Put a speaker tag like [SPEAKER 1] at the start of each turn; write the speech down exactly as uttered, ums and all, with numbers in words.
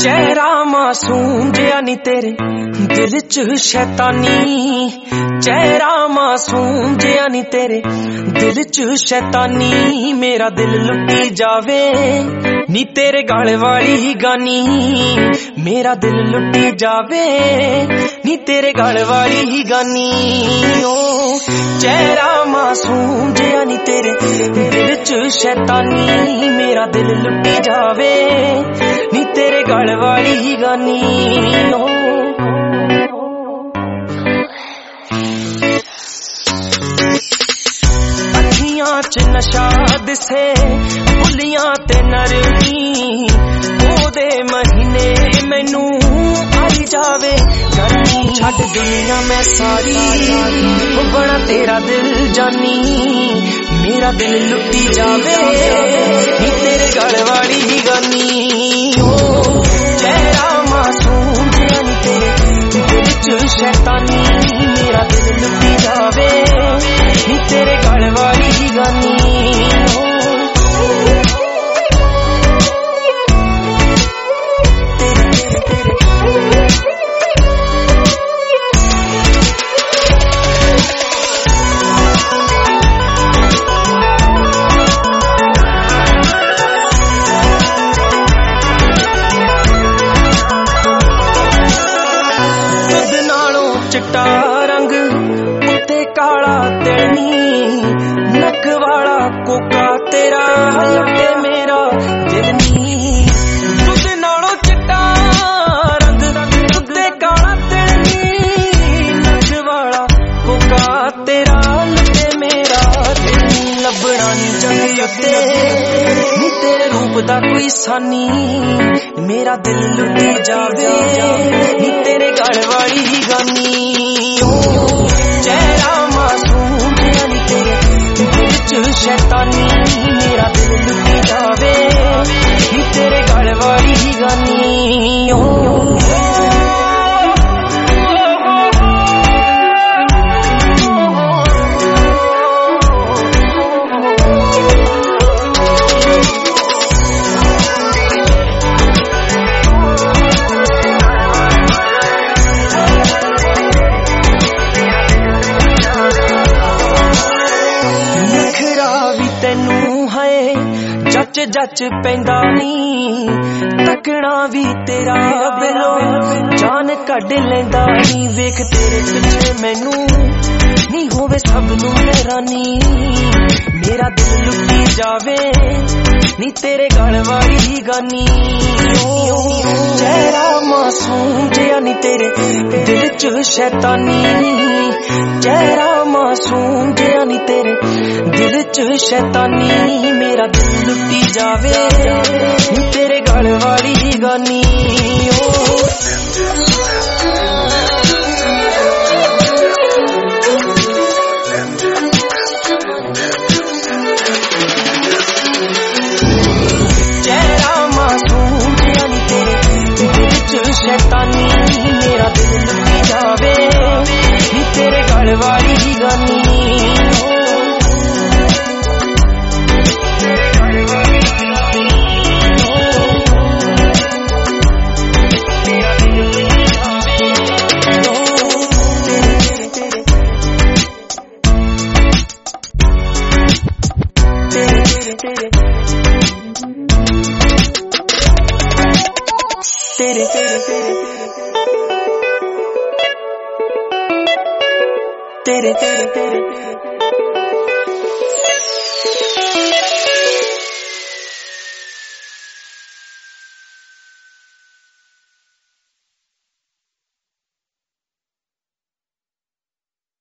[SPEAKER 1] चेहरा मासूम जिया नी तेरे दिल च शैतानी, चेहरा मासूम जिया नी तेरे दिल च शैतानी। मेरा दिल लुटी जावे नी तेरे गल वाली ही गानी, मेरा दिल लुटी जावे नी तेरे गल वाली ही गानी। ओ चेहरा मासूम जिया नी तेरे दिल च शैतानी, मेरा दिल लुटी जावे नी तेरे गल वाली ही गानी। ओ अखियां च नशा दिसे बुलियां ते नरमी, ओदे महीने मैनू आई जावे गर्मी। छड़ दुनिया मैं सारी वो बड़ा तेरा दिल जानी, मेरा दिल लुटी जावे नी तेरे गल वाली ही गानी। ओ चेहरा मासूम जिया नी तेरे दिल च शैतानी, मेरा दिल लुटी जावे नी तेरे गल वाली ही गानी। चिट्टा रंग उत्ते काला तेनी, नक वाला कोका तेरा लगे मेरा दिल नी। दुध नालों चिट्टा रंग उत्ते काला तेनी, नक वाला कोका तेरा लगे मेरा दिल नी। लभना नी चंगी उत्ते नी तेरे रूप दा कोई सानी, मेरा दिल लुटी जावे नी तेरे गल वाली ही गानी। चेहरा मासूम जिया नी तेरे दिल च शैतानी, मेरा दिल लुटी जावे नी तेरे गल वाली ही गानी। ओ जच जच पैंदा नी, तकना भी तेरा बिलो जान कढ लैंदा नी। वेख तेरे पिछे मैनू नी होवे सब नू हैरानी, मेरा दिल लुटी जावे नी तेरे गल वाली ही गानी। चेहरा मासूम जिया नी तेरे दिल च शैतानी, चेहरा मासूम जिया नी तेरे दिल च शैतानी, मेरा दिल लुटी जावे नी तेरे गल वाली ही गानी। ओ चेहरा मासूम जिया नी तेरे दिल च शैतानी, मेरा दिल लुटी जावे नी तेरे गल वाली ही गानी। तेरे तेरे तेरे तेरे तेरे तेरे